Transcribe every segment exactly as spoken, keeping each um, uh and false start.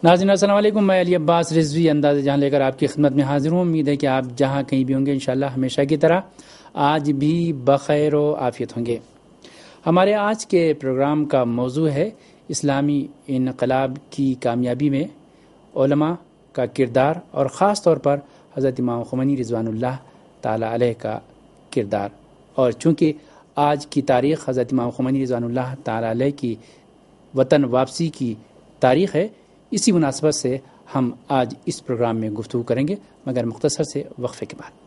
ناظرین السلام علیکم، میں علی عباس رضوی انداز جہاں لے کر آپ کی خدمت میں حاضر ہوں۔ امید ہے کہ آپ جہاں کہیں بھی ہوں گے انشاءاللہ ہمیشہ کی طرح آج بھی بخیر و عافیت ہوں گے۔ ہمارے آج کے پروگرام کا موضوع ہے اسلامی انقلاب کی کامیابی میں علماء کا کردار، اور خاص طور پر حضرت امام خمینی رضوان اللہ تعالی علیہ کا کردار۔ اور چونکہ آج کی تاریخ حضرت امام خمینی رضوان اللہ تعالی علیہ کی وطن واپسی کی تاریخ ہے، اسی مناسبت سے ہم آج اس پروگرام میں گفتگو کریں گے، مگر مختصر سے وقفے کے بعد۔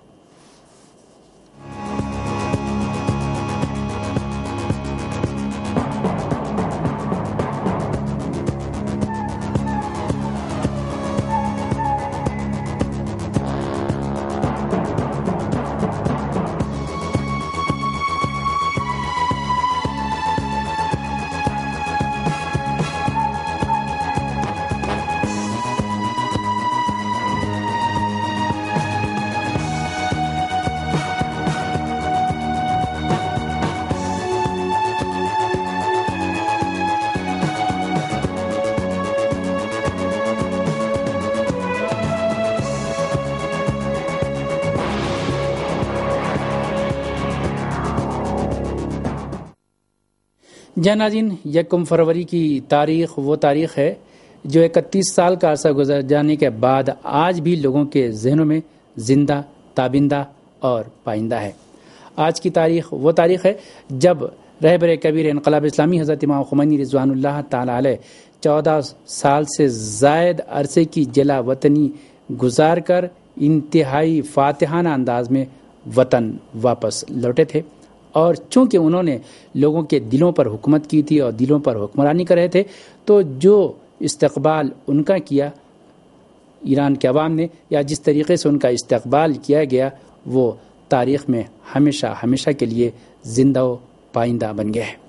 جہاں ناظرین، یکم فروری کی تاریخ وہ تاریخ ہے جو اکتیس سال کا عرصہ گزر جانے کے بعد آج بھی لوگوں کے ذہنوں میں زندہ، تابندہ اور پائندہ ہے۔ آج کی تاریخ وہ تاریخ ہے جب رہبر کبیر انقلاب اسلامی حضرت امام خمینی رضوان اللہ تعالی علیہ چودہ سال سے زائد عرصے کی جلا وطنی گزار کر انتہائی فاتحانہ انداز میں وطن واپس لوٹے تھے، اور چونکہ انہوں نے لوگوں کے دلوں پر حکومت کی تھی اور دلوں پر حکمرانی کر رہے تھے، تو جو استقبال ان کا کیا ایران کے عوام نے، یا جس طریقے سے ان کا استقبال کیا گیا، وہ تاریخ میں ہمیشہ ہمیشہ کے لیے زندہ و پائندہ بن گیا ہے۔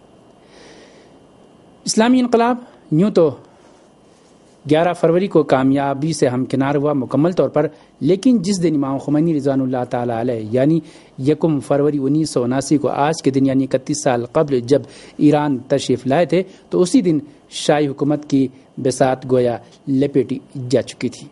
اسلامی انقلاب یوں تو گیارہ فروری کو کامیابی سے ہمکنار ہوا مکمل طور پر، لیکن جس دن امام خمینی رضوان اللہ تعالی علیہ یعنی یکم فروری انیس سو اناسی کو آج کے دن یعنی اکتیس سال قبل جب ایران تشریف لائے تھے، تو اسی دن شاہی حکومت کی بساط گویا لپیٹی جا چکی تھی۔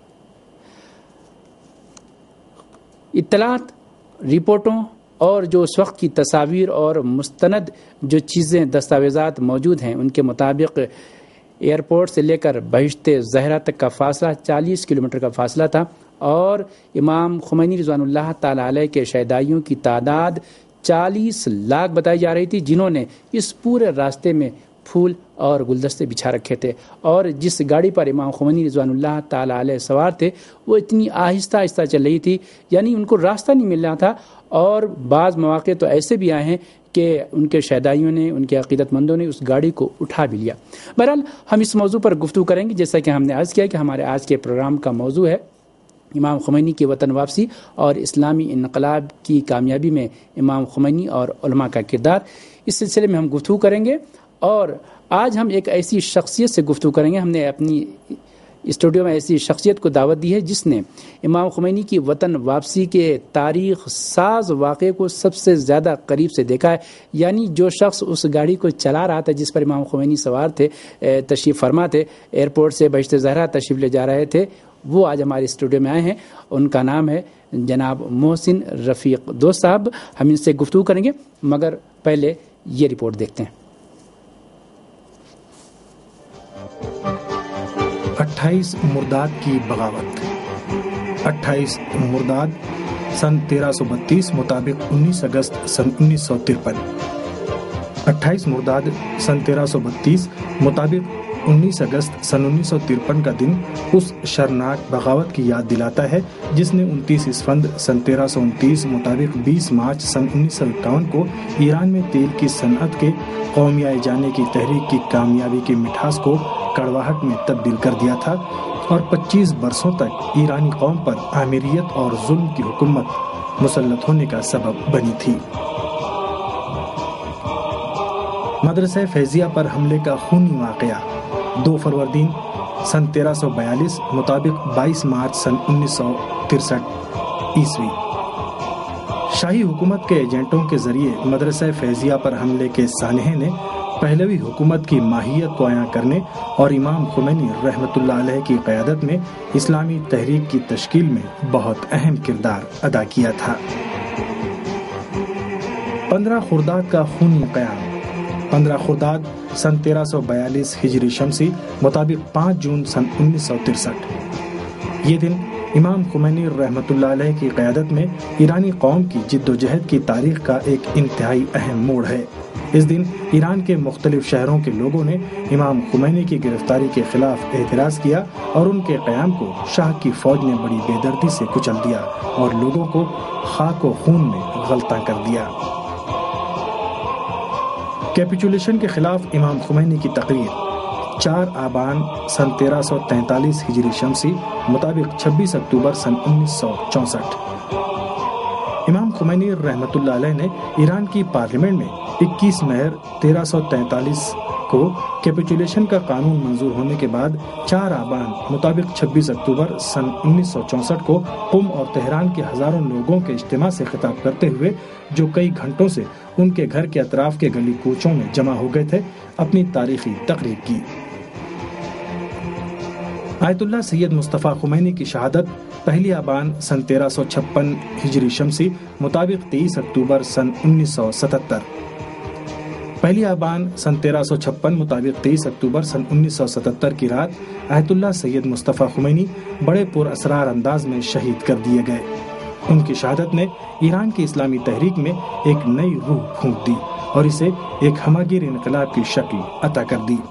اطلاعات، رپورٹوں اور جو اس وقت کی تصاویر اور مستند جو چیزیں دستاویزات موجود ہیں، ان کے مطابق ایئرپورٹ سے لے کر بہشت زہرا تک کا فاصلہ چالیس کلومیٹر کا فاصلہ تھا، اور امام خمینی رضوان اللہ تعالی علیہ کے شہدائیوں کی تعداد چالیس لاکھ بتائی جا رہی تھی، جنہوں نے اس پورے راستے میں پھول اور گلدستے بچھا رکھے تھے، اور جس گاڑی پر امام خمینی رضوان اللہ تعالی علیہ سوار تھے وہ اتنی آہستہ آہستہ چل رہی تھی، یعنی ان کو راستہ نہیں مل رہا تھا۔ اور بعض مواقع تو ایسے بھی آئے ہیں کہ ان کے شہدائیوں نے، ان کے عقیدت مندوں نے اس گاڑی کو اٹھا بھی لیا۔ بہرحال ہم اس موضوع پر گفتگو کریں گے، جیسا کہ ہم نے عرض کیا کہ ہمارے آج کے پروگرام کا موضوع ہے امام خمینی کی وطن واپسی اور اسلامی انقلاب کی کامیابی میں امام خمینی اور علماء کا کردار۔ اس سلسلے میں ہم گفتگو کریں گے، اور آج ہم ایک ایسی شخصیت سے گفتگو کریں گے۔ ہم نے اپنی اسٹوڈیو میں ایسی شخصیت کو دعوت دی ہے جس نے امام خمینی کی وطن واپسی کے تاریخ ساز واقعے کو سب سے زیادہ قریب سے دیکھا ہے، یعنی جو شخص اس گاڑی کو چلا رہا تھا جس پر امام خمینی سوار تھے، تشریف فرما تھے، ایئرپورٹ سے بہشت زہرا تشریف لے جا رہے تھے، وہ آج ہمارے اسٹوڈیو میں آئے ہیں۔ ان کا نام ہے جناب محسن رفیق دوست صاحب۔ ہم ان سے گفتگو کریں گے، مگر پہلے یہ رپورٹ دیکھتے ہیں۔ اٹھائیس مرداد کی بغاوت۔ اٹھائیس مرداد سن تیرہ سو بتیس مطابق انیس اگست سن انیس سو ترپن۔ اٹھائیس مرداد سن تیرہ سو بتیس مطابق انیس اگست سن انیس سو ترپن کا دن اس شرناک بغاوت کی یاد دلاتا ہے جس نے انتیس اسفند سن تیرہ سو انتیس مطابق بیس مارچ سن انیس سو اکاون کو ایران میں تیل کی صنعت کے قومیائی جانے کی تحریک کی کامیابی کی مٹھاس کو کڑواہٹ میں تبدیل کر دیا تھا، اور پچیس برسوں تک ایرانی قوم پر آمیریت اور ظلم کی حکومت مسلط ہونے کا سبب بنی تھی۔ مدرسہ فیضیہ پر حملے کا خونی واقعہ دو فروردین سن تیرہ سو بیالیس مطابق بائیس مارچ سن انیس سو ترسٹھ عیسوی۔ شاہی حکومت کے ایجنٹوں کے ذریعے مدرسہ فیضیہ پر حملے کے سانحے نے پہلوی حکومت کی ماہیت کو عیاں کرنے اور امام خمینی رحمۃ اللہ علیہ کی قیادت میں اسلامی تحریک کی تشکیل میں بہت اہم کردار ادا کیا تھا۔ پندرہ خرداد کا خونی قیام۔ پندرہ خرداد سن تیرہ سو بیالیس ہجری شمسی مطابق پانچ جون سن انیس سو ترسٹھ۔ یہ دن امام خمینی رحمۃ اللہ علیہ کی قیادت میں ایرانی قوم کی جد و جہد کی تاریخ کا ایک انتہائی اہم موڑ ہے۔ اس دن ایران کے مختلف شہروں کے لوگوں نے امام خمینی کی گرفتاری کے خلاف اعتراض کیا اور ان کے قیام کو شاہ کی فوج نے بڑی بے دردی سے کچل دیا اور لوگوں کو خاک و خون میں غلطاں کر دیا۔ کیپیچولیشن کے خلاف امام خمینی کی تقریر۔ چار آبان سن تیرہ سو تینتالیس ہجری شمسی مطابق چھبیس اکتوبر سن انیس سو چونسٹھ۔ امام خمینی رحمۃ اللہ علیہ نے ایران کی پارلیمنٹ میں اکیس مہر تیرہ سو تینتالیس کو کیپیچولیشن کا قانون منظور ہونے کے بعد چار آبان مطابق چھبیس اکتوبر سن انیس سو چونسٹھ کو قم اور تہران کے ہزاروں لوگوں کے اجتماع سے خطاب کرتے ہوئے، جو کئی گھنٹوں سے ان کے گھر کے اطراف کے گلی کوچوں میں جمع ہو گئے تھے، اپنی تاریخی تقریر کی۔ آیت اللہ سید مصطفیٰ خمینی کی شہادت پہلی آبان سن تیرہ سو چھپن ہجری شمسی مطابق تیئیس اکتوبر سن انیس سو ستتر۔ پہلی آبان سن تیرہ سو چھپن مطابق تیئیس اکتوبر سن انیس سو ستتر کی رات آیت اللہ سید مصطفیٰ خمینی بڑے پر اسرار انداز میں شہید کر دیے گئے۔ ان کی شہادت نے ایران کی اسلامی تحریک میں ایک نئی روح پھونک دی اور اسے ایک ہماگیر انقلاب کی شکل عطا کر دی۔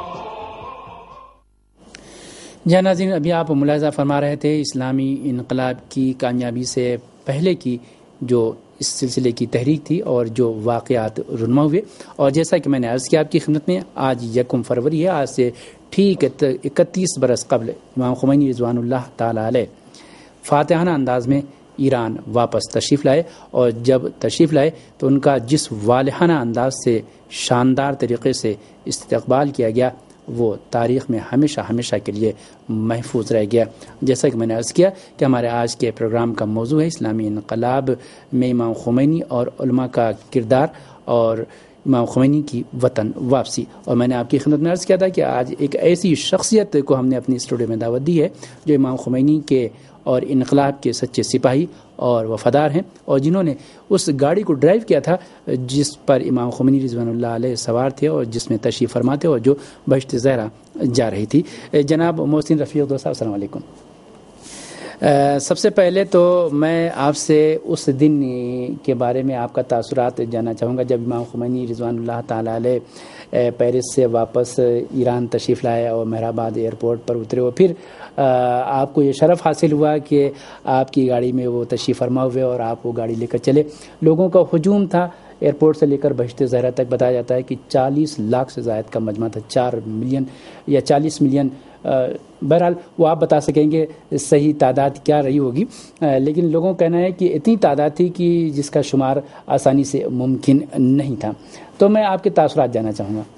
جی ناظرین، ابھی آپ ملاحظہ فرما رہے تھے اسلامی انقلاب کی کامیابی سے پہلے کی جو اس سلسلے کی تحریک تھی اور جو واقعات رونما ہوئے، اور جیسا کہ میں نے عرض کیا آپ کی خدمت میں، آج یکم فروری ہے، آج سے ٹھیک اکتیس برس قبل امام خمینی رضوان اللہ تعالی علیہ فاتحانہ انداز میں ایران واپس تشریف لائے، اور جب تشریف لائے تو ان کا جس والہانہ انداز سے شاندار طریقے سے استقبال کیا گیا وہ تاریخ میں ہمیشہ ہمیشہ کے لیے محفوظ رہ گیا۔ جیسا کہ میں نے عرض کیا کہ ہمارے آج کے پروگرام کا موضوع ہے اسلامی انقلاب میں امام خمینی اور علماء کا کردار اور امام خمینی کی وطن واپسی، اور میں نے آپ کی خدمت میں عرض کیا تھا کہ آج ایک ایسی شخصیت کو ہم نے اپنی اسٹوڈیو میں دعوت دی ہے جو امام خمینی کے اور انقلاب کے سچے سپاہی اور وفادار ہیں، اور جنہوں نے اس گاڑی کو ڈرائیو کیا تھا جس پر امام خمینی رضوان اللہ علیہ سوار تھے اور جس میں تشریف فرما تھے اور جو بہشت زہرا جا رہی تھی۔ جناب محسن رفیق دوست صاحب، السلام علیکم۔ سب سے پہلے تو میں آپ سے اس دن کے بارے میں آپ کا تاثرات جاننا چاہوں گا جب امام خمینی رضوان اللہ تعالیٰ علیہ پیرس سے واپس ایران تشریف لائے اور مہر آباد ایئرپورٹ پر اترے، اور پھر آپ کو یہ شرف حاصل ہوا کہ آپ کی گاڑی میں وہ تشریف فرما ہوئے اور آپ وہ گاڑی لے کر چلے۔ لوگوں کا ہجوم تھا ایئرپورٹ سے لے کر بہشت زہرا تک، بتایا جاتا ہے کہ چالیس لاکھ سے زائد کا مجمع تھا، چار ملین یا چالیس ملین، بہرحال وہ آپ بتا سکیں گے صحیح تعداد کیا رہی ہوگی، لیکن لوگوں کا کہنا ہے کہ اتنی تعداد تھی کہ جس کا شمار آسانی سے ممکن نہیں تھا۔ تو میں آپ کے تاثرات جاننا چاہوں گا۔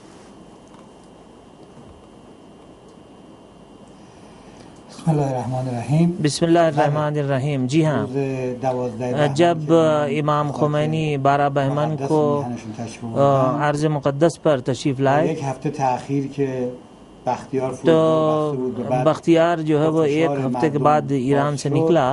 بسم اللہ الرحمن الرحیم۔ بسم اللہ الرحمن الرحیم۔ جی ہاں، جب امام خمینی بارہ بہمن کو عرض مقدس پر تشریف لائے ایک ہفتے تاخیر کے بختیار تو بختیار جو ہے وہ ایک ہفتے کے بعد ایران سے نکلا،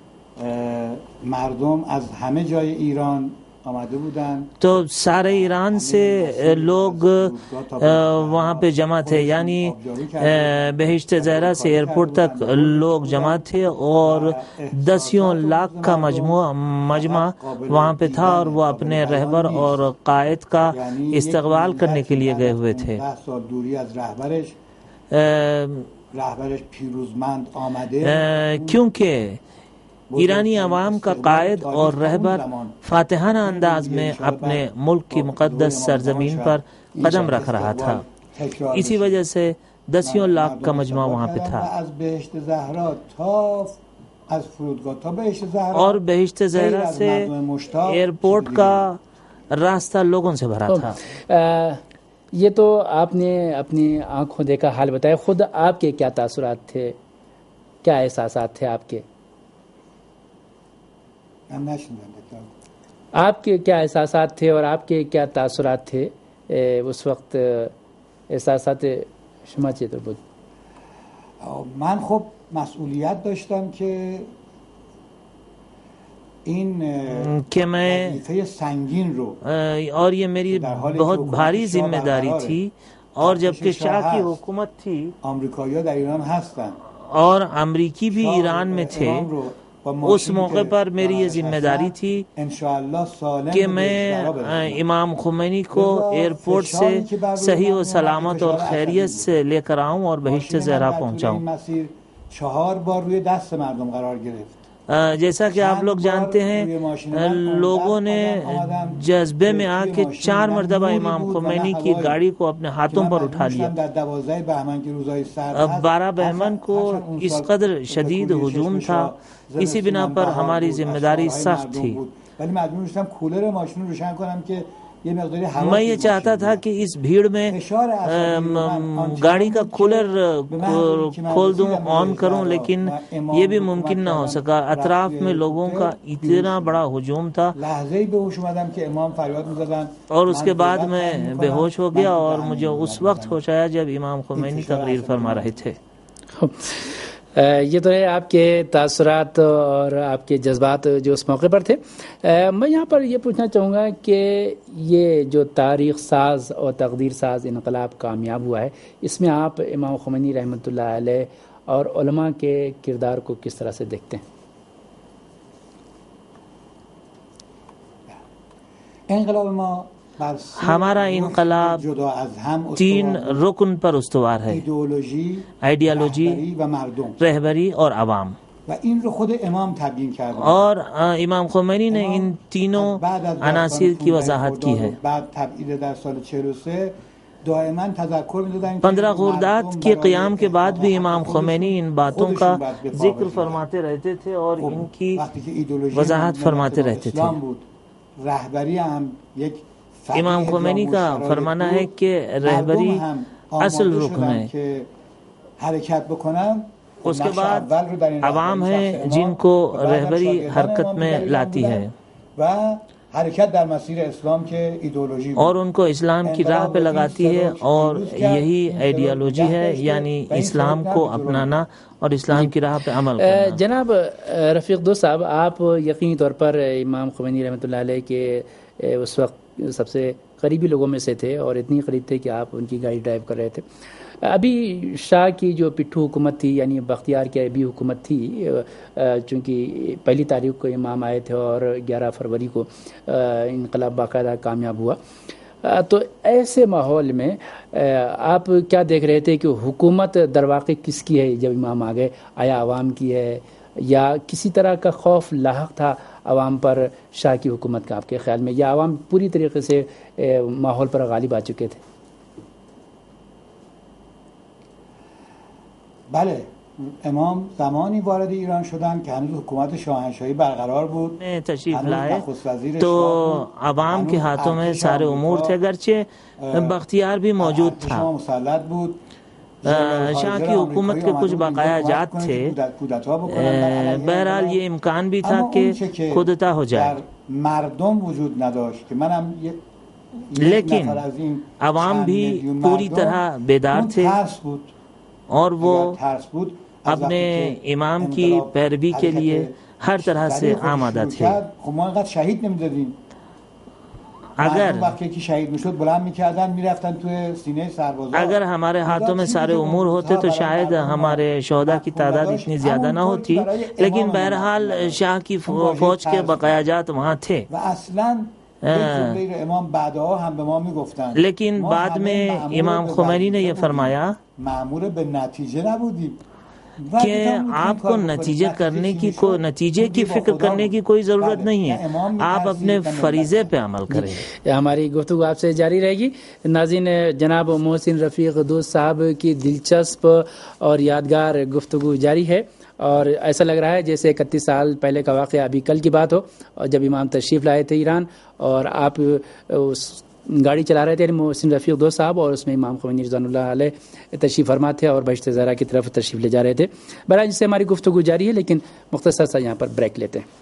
مردم از همه جای ایران آمده بودن، تو سارے ایران سے لوگ وہاں پہ جمع تھے، یعنی بہشت زہرا سے ایئرپورٹ تک لوگ جمع تھے اور دسیوں لاکھ کا مجموعہ مجمع وہاں پہ تھا، اور وہ اپنے رہبر اور قائد کا استقبال کرنے کے لیے گئے ہوئے تھے۔ کیونکہ ایرانی عوام کا قائد اور رہبر فاتحانہ انداز میں اپنے ملک کی مقدس سرزمین پر قدم رکھ رہا تھا، اسی وجہ سے دسیوں لاکھ کا مجمع وہاں پہ تھا، اور بہشت زہرا سے ایئرپورٹ کا راستہ لوگوں سے بھرا تھا۔ یہ تو آپ نے اپنی آنکھوں دیکھا حال بتایا، خود آپ کے کیا تاثرات تھے، کیا احساسات تھے آپ کے؟ آپ کے کیا احساسات تھے اور آپ کے کیا تاثرات تھے اس وقت احساسات شما چطور بود؟ من خب مسئولیت داشتم که این کہ میں وظیفه سنگین رو اور یہ میری بہت بھاری ذمہ داری تھی، اور جبکہ شاہ کی حکومت تھی، آمریکایی‌ها در ایران هستن اور امریکی بھی ایران میں تھے، اس موقع پر میری یہ ذمہ داری تھی کہ میں امام خمینی کو ایئرپورٹ سے صحیح و سلامت اور خیریت سے لے کر آؤں اور بہشت زہرا پہنچاؤں۔ چهار بار روی دست مردم قرار گرفت۔ جیسا کہ آپ لوگ جانتے ہیں، لوگوں نے جذبے میں آ کے چار مرتبہ امام خمینی کی گاڑی کو اپنے ہاتھوں پر اٹھا لیا۔ بارہ بہمن کو اس قدر شدید ہجوم تھا، اسی بنا پر ہماری ذمہ داری سخت تھی۔ میں یہ چاہتا تھا کہ اس بھیڑ میں گاڑی کا کولر کھول دوں، آن کروں، لیکن یہ بھی ممکن نہ ہو سکا۔ اطراف میں لوگوں کا اتنا بڑا ہجوم تھا، اور اس کے بعد میں بے ہوش ہو گیا، اور مجھے اس وقت ہوش آیا جب امام خمینی تقریر فرما رہے تھے۔ یہ تو ہے آپ کے تاثرات اور آپ کے جذبات جو اس موقع پر تھے۔ میں یہاں پر یہ پوچھنا چاہوں گا کہ یہ جو تاریخ ساز اور تقدیر ساز انقلاب کامیاب ہوا ہے، اس میں آپ امام خمینی رحمۃ اللہ علیہ اور علماء کے کردار کو کس طرح سے دیکھتے ہیں؟ انقلاب ما ہمارا انقلاب تین رکن پر استوار ہے: آئیڈیالوجی، رہبری اور عوام۔ اور امام خمینی نے ان تینوں عناصر کی وضاحت کی ہے۔ پندرہ خرداد کے قیام کے بعد بھی امام خمینی ان باتوں کا ذکر فرماتے رہتے تھے اور ان کی وضاحت فرماتے رہتے تھے۔ امام خمینی کا فرمانا ہے کہ رہبری اصل رکن ہے، اس کے بعد عوام ہیں جن کو رہبری حرکت میں لاتی ہے اور ان کو اسلام کی راہ پہ لگاتی ہے، اور یہی آئیڈیالوجی ہے، یعنی اسلام کو اپنانا اور اسلام کی راہ پہ عمل کرنا۔ جناب رفیق دوست صاحب، آپ یقینی طور پر امام خمینی رحمۃ اللہ علیہ کے اس وقت سب سے قریبی لوگوں میں سے تھے، اور اتنی قریب تھے کہ آپ ان کی گاڑی ڈرائیو کر رہے تھے۔ ابھی شاہ کی جو پٹھو حکومت تھی، یعنی بختیار کی ابھی حکومت تھی، چونکہ پہلی تاریخ کو امام آئے تھے اور گیارہ فروری کو انقلاب باقاعدہ کامیاب ہوا، تو ایسے ماحول میں آپ کیا دیکھ رہے تھے کہ حکومت در واقع کس کی ہے جب امام آ گئے؟ آیا عوام کی ہے، یا کسی طرح کا خوف لاحق تھا عوام پر شاہ کی حکومت کا آپ کے خیال میں، یا عوام پوری طریقے سے ماحول پر غالب آ چکے تھے؟ بله، امام زمانی وارد ایران شدن که هنوز حکومت شاهنشاهی برقرار بود، تشریف لائے تو عوام کے ہاتھوں میں سارے امور تھے، اگرچہ بختیار بھی موجود تھا، مسلط بود، شاہ کی حکومت کے کچھ بقایا جات تھے، بہرحال یہ امکان بھی تھا کہ کودتا ہو جائے، مردم وجود نداشت کہ منم لیکن عوام بھی پوری طرح بیدار تھے اور وہ اپنے امام کی پیروی کے لیے ہر طرح سے آمادہ تھے۔ اگر اگر ہمارے ہاتھوں میں سارے امور ہوتے تو شاید ہمارے شہداء کی تعداد اتنی زیادہ نہ ہوتی، لیکن بہرحال شاہ کی فوج کے بقایا جات وہاں تھے۔ لیکن بعد میں امام خمینی نے یہ فرمایا کہ آپ کو نتیجے کرنے کی کو نتیجے کی فکر کرنے کی کوئی ضرورت نہیں ہے، آپ اپنے فریضے پہ عمل کریں۔ ہماری گفتگو آپ سے جاری رہے گی۔ ناظرین، جناب محسن رفیق دوست صاحب کی دلچسپ اور یادگار گفتگو جاری ہے، اور ایسا لگ رہا ہے جیسے اکتیس سال پہلے کا واقعہ ابھی کل کی بات ہو، اور جب امام تشریف لائے تھے ایران اور آپ اس گاڑی چلا رہے تھے محسن رفیق دوست صاحب، اور اس میں امام خمینی رضوان اللہ علیہ تشریف فرما تھے اور بہشت زہرا کی طرف تشریف لے جا رہے تھے۔ بہرحال جس سے ہماری گفتگو جاری ہے، لیکن مختصر سا یہاں پر بریک لیتے ہیں۔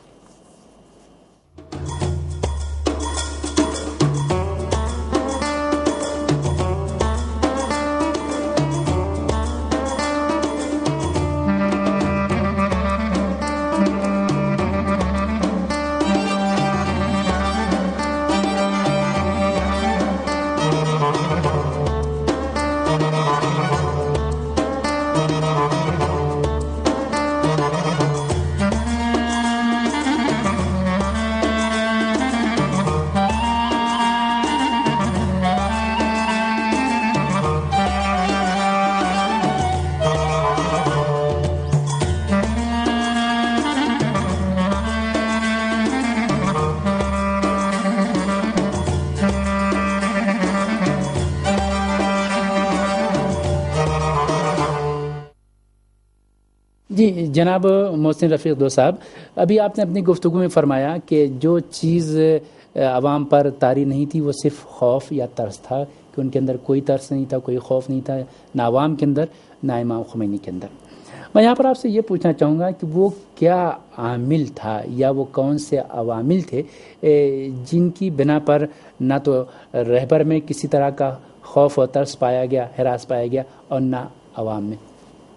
جی جناب محسن رفیق دو صاحب، ابھی آپ نے اپنی گفتگو میں فرمایا کہ جو چیز عوام پر طاری نہیں تھی وہ صرف خوف یا ترس تھا، کہ ان کے اندر کوئی ترس نہیں تھا، کوئی خوف نہیں تھا، نہ عوام کے اندر نہ امام خمینی کے اندر۔ میں یہاں پر آپ سے یہ پوچھنا چاہوں گا کہ وہ کیا عامل تھا یا وہ کون سے عوامل تھے جن کی بنا پر نہ تو رہبر میں کسی طرح کا خوف و ترس پایا گیا، ہراس پایا گیا، اور نہ عوام میں؟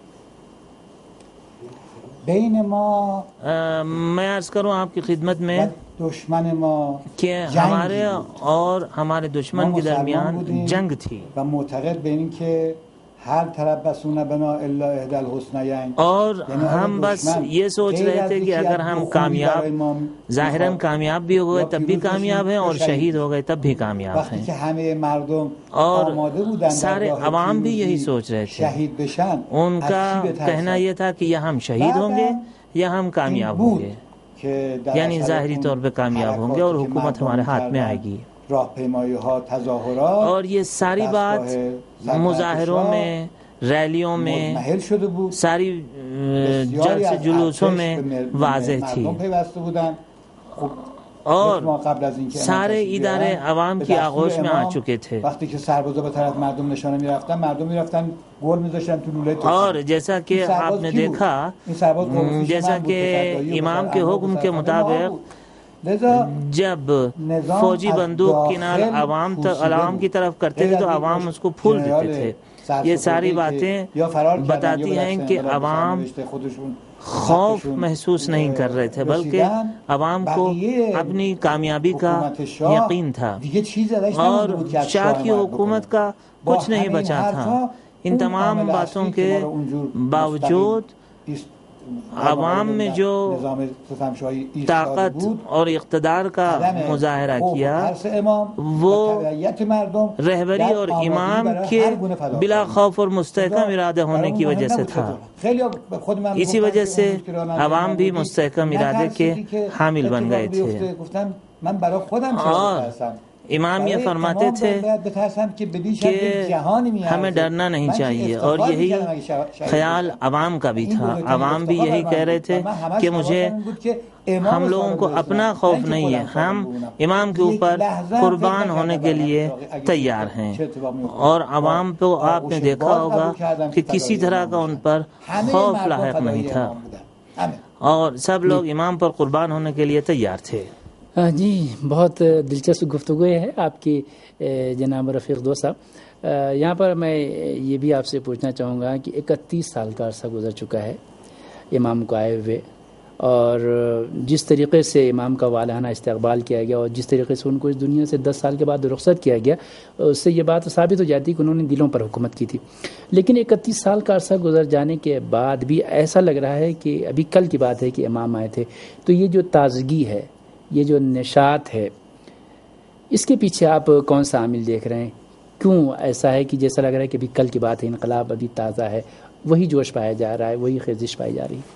بین ما میں عرض کروں آپ کی خدمت میں دشمن ما کہ ہمارے اور ہمارے دشمن کے درمیان جنگ تھی، و معتقد به این که ہر طرف بسونه بنا الا احدى الحسنیین، اور ہم بس یہ سوچ رہے تھے کہ اگر ہم کامیاب ظاہراً کامیاب بھی ہو گئے تب بھی کامیاب ہیں، اور شہید ہو گئے تب بھی کامیاب ہیں، وقتی که همه مردم اور آماده بودن سارے عوام بھی یہی سوچ رہے تھے، شہید بشن، ان کا کہنا یہ تھا کہ یا ہم شہید ہوں گے یا ہم کامیاب ہوں گے، یعنی ظاہری طور پہ کامیاب ہوں گے اور حکومت ہمارے ہاتھ میں آئے گی۔ اور یہ ساری بات مظاہروں میں، ریلیوں میں، ساری جلسے جلوسوں میں واضح تھی، اور سارے ادارے عوام کی آغوش میں آ چکے تھے، اور جیسا کہ آپ نے دیکھا، جیسا کہ امام کے حکم کے مطابق جب فوجی بندوق کنار عوام عوام کی طرف کرتے تھے تو عوام اس کو پھول دیتے تھے۔ یہ ساری باتیں بتاتی ہیں کہ عوام خوف محسوس نہیں کر رہے تھے، بلکہ عوام کو اپنی کامیابی کا یقین تھا، اور شاہ کی حکومت کا کچھ نہیں بچا تھا۔ ان تمام باتوں کے باوجود عوام میں جو طاقت اور اقتدار کا مظاہرہ کیا وہ رہبری اور امام کے بلا خوف اور مستحکم ارادہ ہونے کی وجہ سے تھا۔ اسی وجہ سے عوام بھی مستحکم ارادے کے حامل بن گئے تھے، اور امام یہ فرماتے تھے کہ ہمیں ڈرنا نہیں چاہیے، اور یہی خیال عوام کا بھی تھا۔ عوام بھی یہی کہہ رہے تھے کہ مجھے ہم لوگوں کو اپنا خوف نہیں ہے، ہم امام کے اوپر قربان ہونے کے لیے تیار ہیں، اور عوام کو آپ نے دیکھا ہوگا کہ کسی طرح کا ان پر خوف لاحق نہیں تھا، اور سب لوگ امام پر قربان ہونے کے لیے تیار تھے۔ جی بہت دلچسپ گفتگو ہے آپ کی جناب رفیق دو صاحب۔ یہاں پر میں یہ بھی آپ سے پوچھنا چاہوں گا کہ اکتیس سال کا عرصہ گزر چکا ہے امام کو آئے ہوئے، اور جس طریقے سے امام کا والہانہ استقبال کیا گیا اور جس طریقے سے ان کو اس دنیا سے دس سال کے بعد رخصت کیا گیا، اس سے یہ بات ثابت ہو جاتی کہ انہوں نے دلوں پر حکومت کی تھی۔ لیکن اکتیس سال کا عرصہ گزر جانے کے بعد بھی ایسا لگ رہا ہے کہ ابھی کل کی بات ہے کہ امام آئے تھے، تو یہ جو تازگی ہے، یہ جو نشاط ہے، اس کے پیچھے آپ کون سا عامل دیکھ رہے ہیں؟ کیوں ایسا ہے کہ جیسا لگ رہا ہے کہ ابھی کل کی بات ہے، انقلاب ابھی تازہ ہے، وہی جوش پایا جا رہا ہے، وہی خیزش پائی جا رہی ہے؟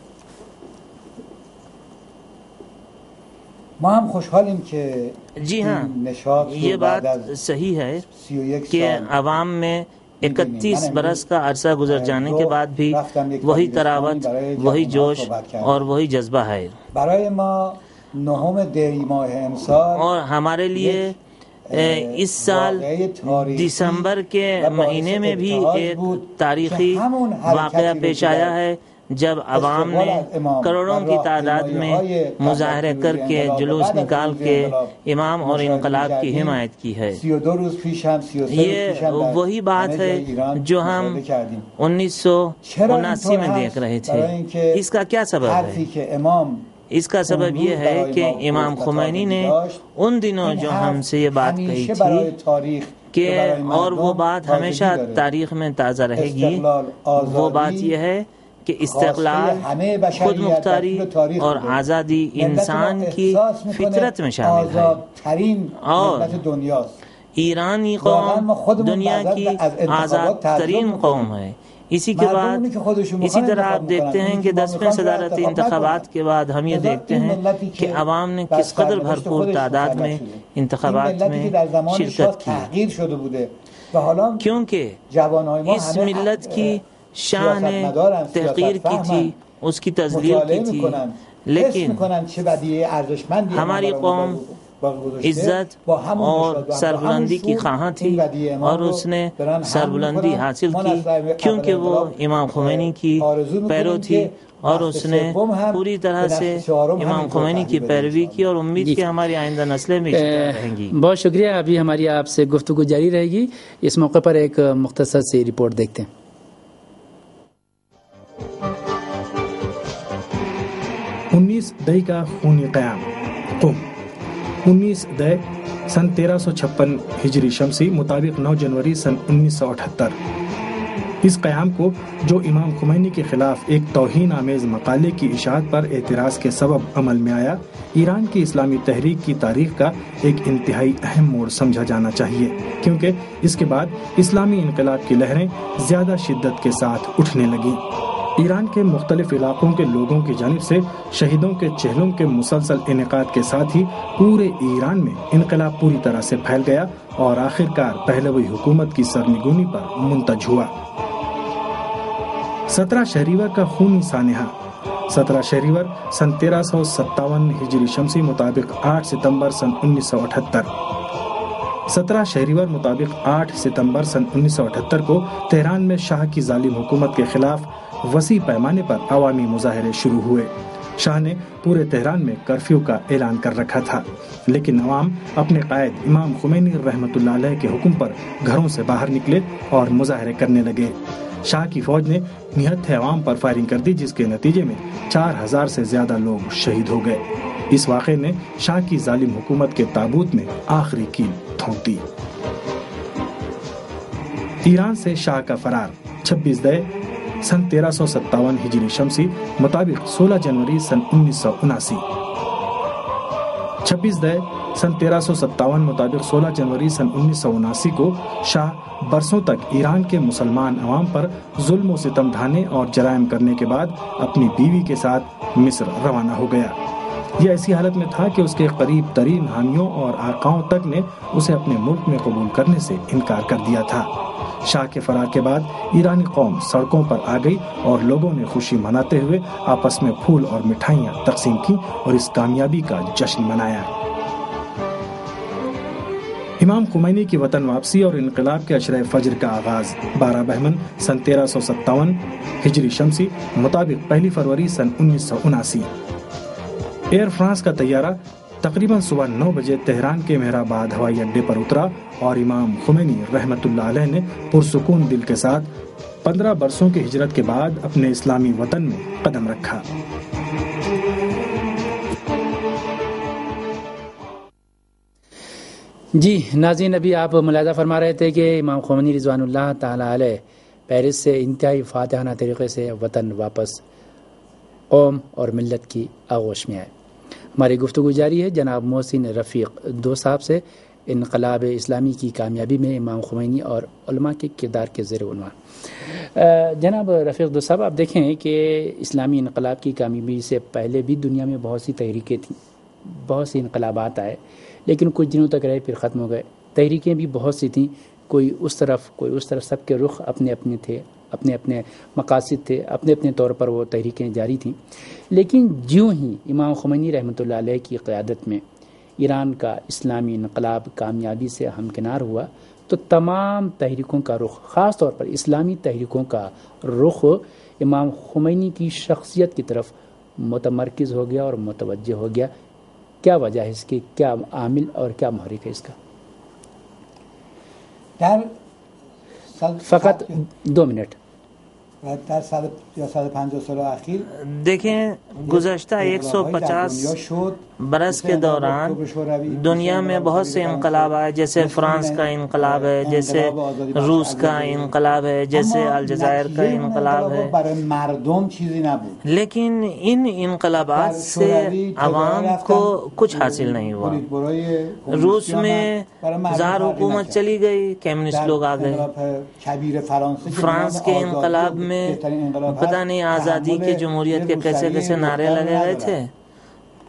ما هم خوشحالیم که جی ہاں، یہ بات صحیح ہے کہ عوام میں اکتیس برس کا عرصہ گزر جانے کے بعد بھی وہی تراوت، وہی جوش اور وہی جذبہ ہے۔ برای ما نهم دی ماه امسال اور ہمارے لیے اس سال دسمبر کے مہینے میں بھی ایک تاریخی واقعہ پیش آیا ہے جب عوام نے کروڑوں کی تعداد میں مظاہرے کر کے، جلوس نکال کے امام اور انقلاب کی حمایت کی ہے۔ یہ وہی بات ہے جو ہم انیس سو اناسی میں دیکھ رہے تھے۔ اس کا کیا سبب ہے؟ اس کا سبب یہ ہے کہ امام خمینی نے ان دنوں جو ہم سے یہ بات کہی تھی کہ، اور وہ بات ہمیشہ تاریخ میں تازہ رہے گی، وہ بات یہ ہے کہ استقلال، خود مختاری اور آزادی انسان کی فطرت میں شامل ہے، اور ایرانی قوم دنیا کی آزاد ترین قوم ہے۔ اسی کے بعد اسی طرح آپ دیکھتے ہیں کہ دسویں صدارتی انتخابات کے بعد ہم یہ دیکھتے ہیں کہ عوام نے کس قدر بھرپور تعداد میں انتخابات میں شرکت کی، کیونکہ اس ملت کی شاہ نے تحقیر کی تھی اس کی تذلیل کی تھی، لیکن ہماری قوم عزت اور سربلندی کی خواہاں تھی اور اس نے سربلندی حاصل کی کیونکہ وہ امام خمینی کی پیرو تھی اور اس نے پوری طرح سے امام خمینی کی پیروی کی اور امید کی ہماری آئندہ نسلیں بھی رہیں گی. بہت شکریہ. ابھی ہماری آپ سے گفتگو جاری رہے گی. اس موقع پر ایک مختصر سی رپورٹ دیکھتے ہیں. انیس دئی کا خونی قیام. قم انیس دئی سن تیرہ سو چھپن ہجری شمسی مطابق نو جنوری سن انیس سو اٹھتر. اس قیام کو جو امام خمینی کے خلاف ایک توہین آمیز مقالے کی اشاعت پر اعتراض کے سبب عمل میں آیا، ایران کی اسلامی تحریک کی تاریخ کا ایک انتہائی اہم موڑ سمجھا جانا چاہیے، کیونکہ اس کے بعد اسلامی انقلاب کی لہریں زیادہ شدت کے ساتھ اٹھنے لگیں. ایران کے مختلف علاقوں کے لوگوں کی جانب سے شہیدوں کے چہلوں کے مسلسل انعقاد کے ساتھ ہی پورے ایران میں انقلاب پوری طرح سے پھیل گیا اور آخرکار پہلوی حکومت کی سرنگونی پر منتج ہوا. سترہ شہریور کا خونی سانحہ. سترہ شہریور سن تیرہ سو ستاون ہجری شمسی مطابق آٹھ ستمبر سن انیس سو اٹھتر. سترہ شہریور مطابق آٹھ ستمبر سن انیس سو اٹھتر کو تہران میں شاہ کی ظالم حکومت کے خلاف وسیع پیمانے پر عوامی مظاہرے شروع ہوئے. شاہ نے پورے تہران میں کرفیو کا اعلان کر رکھا تھا، لیکن عوام اپنے قائد امام خمینی رحمۃ اللہ علیہ کے حکم پر گھروں سے باہر نکلے اور مظاہرے کرنے لگے. شاہ کی فوج نے نہتھے عوام پر فائرنگ کر دی، جس کے نتیجے میں چار ہزار سے زیادہ لوگ شہید ہو گئے. اس واقعے نے شاہ کی ظالم حکومت کے تابوت میں آخری کیل ٹھونک دی. ایران سے شاہ کا فرار. چھبیس دئی سن تیرہ سو ستاون ہجری شمسی مطابق سولہ جنوری سن انیس سو اناسی. چھبیس دئی سن تیرہ سو ستاون مطابق سولہ جنوری سن انیس سو اناسی کو شاہ برسوں تک ایران کے مسلمان عوام پر ظلم و ستم ڈھانے اور جرائم کرنے کے بعد اپنی بیوی کے ساتھ مصر روانہ ہو گیا. یہ ایسی حالت میں تھا کہ اس کے قریب ترین حامیوں اور آقاؤں تک نے اسے اپنے ملک میں قبول کرنے سے انکار کر دیا تھا. شاہ کے فرار کے بعد ایرانی قوم سڑکوں پر آ گئی اور لوگوں نے خوشی مناتے ہوئے آپس میں پھول اور مٹھائیاں تقسیم کی اور اس کامیابی کا جشن منایا. امام خمینی کی وطن واپسی اور انقلاب کے عشرہ فجر کا آغاز. بارہ بہمن سن تیرہ سو ستاون ہجری شمسی مطابق پہلی فروری سن انیس سو اناسی. ایئر فرانس کا طیارہ تقریباً صبح نو بجے تہران کے مہرآباد ہوائی اڈے پر اترا اور امام خمینی رحمۃ اللہ علیہ نے پرسکون دل کے ساتھ پندرہ برسوں کی ہجرت کے بعد اپنے اسلامی وطن میں قدم رکھا. جی ناظرین، ابھی آپ ملاحظہ فرما رہے تھے کہ امام خمینی رضوان اللہ تعالی علیہ پیرس سے انتہائی فاتحانہ طریقے سے وطن واپس قوم اور ملت کی آغوش میں آئے. ہماری گفتگو جاری ہے جناب محسن رفیق دو صاحب سے انقلاب اسلامی کی کامیابی میں امام خمینی اور علماء کے کردار کے زیر عنوان. جناب رفیق دو صاحب، آپ دیکھیں کہ اسلامی انقلاب کی کامیابی سے پہلے بھی دنیا میں بہت سی تحریکیں تھیں، بہت سی انقلابات آئے، لیکن کچھ دنوں تک رہے پھر ختم ہو گئے. تحریکیں بھی بہت سی تھیں، کوئی اس طرف کوئی اس طرف، سب کے رخ اپنے اپنے تھے، اپنے اپنے مقاصد تھے، اپنے اپنے طور پر وہ تحریکیں جاری تھیں. لیکن جیوں ہی امام خمینی رحمۃ اللہ علیہ کی قیادت میں ایران کا اسلامی انقلاب کامیابی سے ہمکنار ہوا تو تمام تحریکوں کا رخ، خاص طور پر اسلامی تحریکوں کا رخ امام خمینی کی شخصیت کی طرف متمرکز ہو گیا اور متوجہ ہو گیا. کیا وجہ ہے اس کی؟ کیا عامل اور کیا محرک ہے اس کا؟ فقط دو منٹ. در سال یا سال پنجاه سال اخیر دیکھیں گزشتہ ایک سو پچاس برس کے دوران دنیا میں بہت سے انقلاب آئے، جیسے فرانس کا انقلاب ہے، جیسے روس کا انقلاب ہے، جیسے الجزائر کا انقلاب ہے، لیکن ان انقلابات سے عوام کو کچھ حاصل نہیں ہوا. روس میں زار حکومت چلی گئی، کمیونسٹ لوگ آ گئے. فرانس کے انقلاب میں پتہ نہیں آزادی کی جمہوریت کے کیسے کیسے نعرے لگے گئے تھے.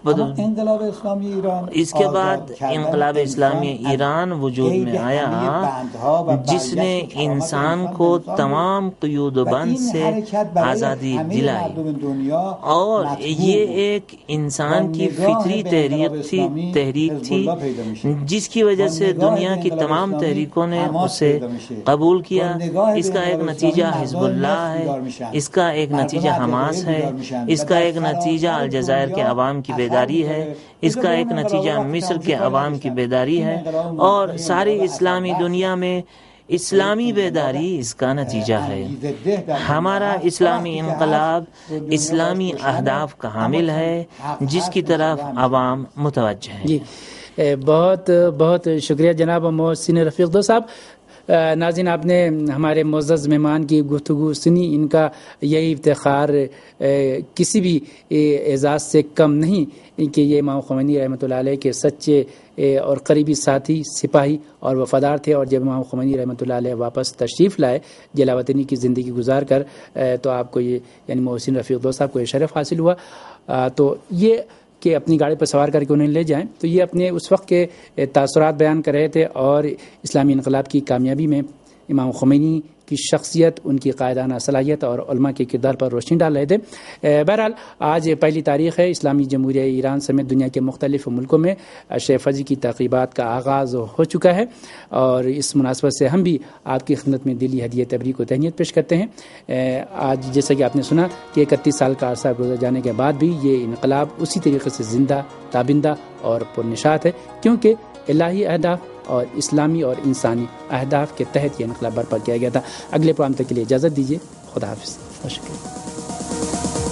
انقلاب اسلامی ایران اس کے بعد انقلاب اسلامی ایران وجود میں آیا جس نے انسان کو تمام قیود و بند سے آزادی دلائی، اور یہ ایک انسان کی فطری تحریک تھی تحریک تھی جس کی وجہ سے دنیا کی تمام تحریکوں نے اسے قبول کیا۔ اس کا ایک نتیجہ حزب اللہ ہے، اس کا ایک نتیجہ حماس ہے، اس کا ایک نتیجہ الجزائر کے عوام کی بیداری ہے، اس کا ایک نتیجہ مصر کے عوام کی بیداری ہے، اور ساری اسلامی دنیا میں اسلامی بیداری اس کا نتیجہ ہے۔ ہمارا اسلامی انقلاب اسلامی اہداف کا حامل ہے جس کی طرف عوام متوجہ ہے۔ جی بہت بہت شکریہ جناب محسن رفیق دو صاحب۔ ناظرین، آپ نے ہمارے معزز مہمان کی گفتگو سنی، ان کا یہی افتخار کسی بھی اعزاز سے کم نہیں کہ یہ امام خمینی رحمۃ اللہ علیہ کے سچے اور قریبی ساتھی، سپاہی اور وفادار تھے، اور جب امام خمینی رحمۃ اللہ علیہ واپس تشریف لائے جلا وطنی کی زندگی گزار کر، تو آپ کو یہ یعنی محسن رفیق دو صاحب کو یہ شرف حاصل ہوا، تو یہ کہ اپنی گاڑی پر سوار کر کے انہیں لے جائیں، تو یہ اپنے اس وقت کے تاثرات بیان کر رہے تھے، اور اسلامی انقلاب کی کامیابی میں امام خمینی کی شخصیت، ان کی قائدانہ صلاحیت اور علماء کے کردار پر روشنی ڈال رہے تھے۔ بہرحال آج پہلی تاریخ ہے، اسلامی جمہوریہ ایران سمیت دنیا کے مختلف ملکوں میں شہ فجر کی تقریبات کا آغاز ہو چکا ہے، اور اس مناسبت سے ہم بھی آپ کی خدمت میں دلی ہدیہ تبریک و تہنیت پیش کرتے ہیں۔ آج جیسا کہ آپ نے سنا کہ اکتیس سال کا عرصہ گزر جانے کے بعد بھی یہ انقلاب اسی طریقے سے زندہ، تابندہ اور پرنشاط ہے، کیونکہ الہی اہداف اور اسلامی اور انسانی اہداف کے تحت یہ انقلاب برپا کیا گیا تھا۔ اگلے پروگرام تک کے لیے اجازت دیجیے، خدا حافظ، شکریہ۔